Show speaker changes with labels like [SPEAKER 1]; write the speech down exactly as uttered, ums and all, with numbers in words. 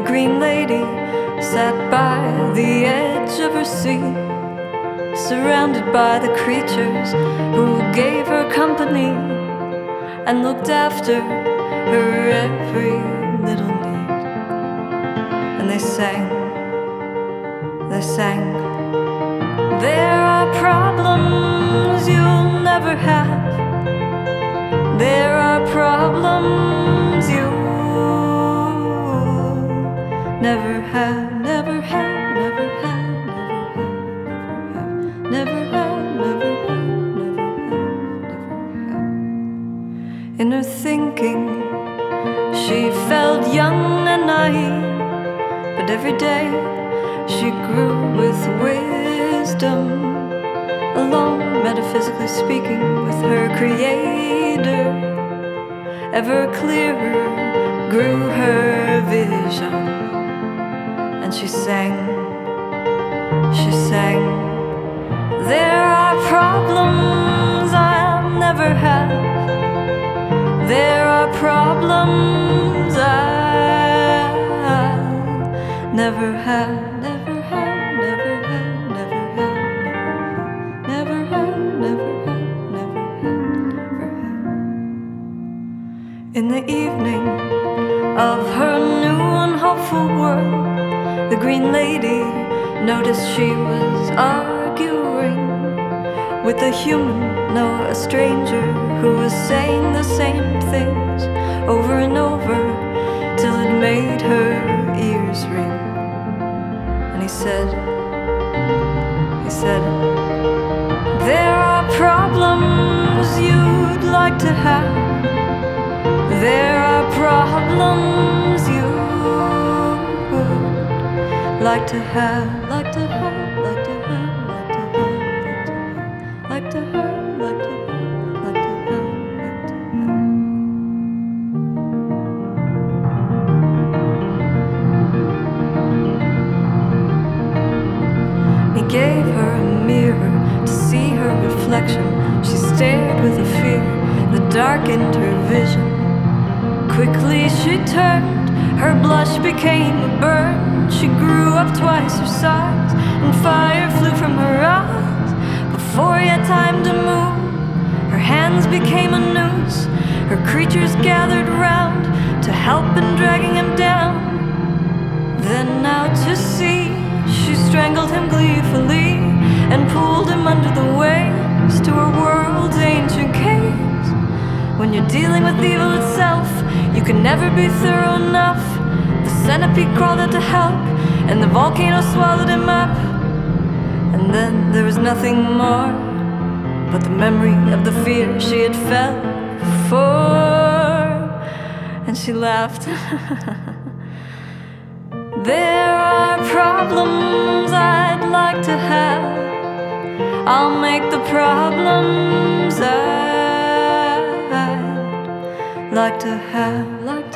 [SPEAKER 1] green lady sat by the edge of her sea, surrounded by the creatures who gave her company and looked after her every little need. And they sang, they sang, there are problems you'll never have. There are problems you'll never have, never have, never have, never have, never have, never have, never have. In her thinking, she felt young and naive, but every day she grew with wisdom, alone, metaphysically speaking, with her Creator. Ever clearer grew her vision, and she sang, she sang, there are problems I'll never have. There are problems I'll never have, never have, never have, never have, never have, never have, never have, never have. In the evening of her new and hopeful world, the green lady noticed she was arguing with a human, no, a stranger, who was saying the same things over and over till it made her ears ring. And he said, he said, there are problems you'd like to have. There are problems you'd like to have, like to have, like to have, like to have, like to have, like to have, like to have, like to have, like to have. He gave her a mirror to see her reflection. She stared with a fear that darkened her vision. Quickly she turned, her blush became a burn. She grew up twice her size, and fire flew from her eyes. Before he had time to move, her hands became a noose. Her creatures gathered round to help in dragging him down. Then out to sea, she strangled him gleefully and pulled him under the waves to her world's ancient caves. When you're dealing with evil itself, you can never be thorough enough. The centipede crawled out to help, and the volcano swallowed him up. And then there was nothing more but the memory of the fear she had felt before. And she laughed. There are problems I'd like to have. I'll make the problems I'd like to have, like